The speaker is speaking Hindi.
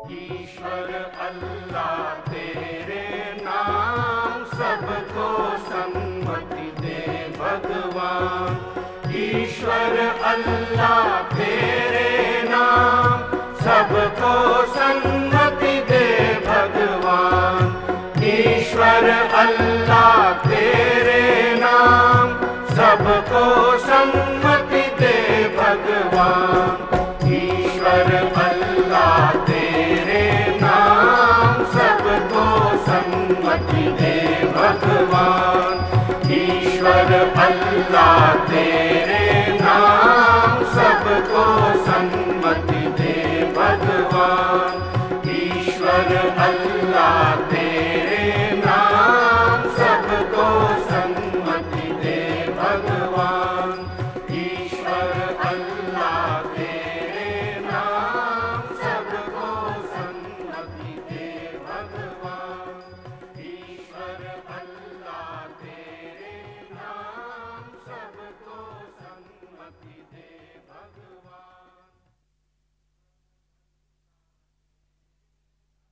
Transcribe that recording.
ईश्वर अल्लाह तेरे नाम सबको सम्मति दे भगवान। ईश्वर अल्लाह तेरे नाम सबको सम्मति दे भगवान। ईश्वर अल्लाह तेरे नाम सबको सम्मति दे भगवान। ईश्वर अल्लाह तेरे नाम सबको सम्मति दे भगवान। ईश्वर अल्लाह तेरे नाम सबको सम्मति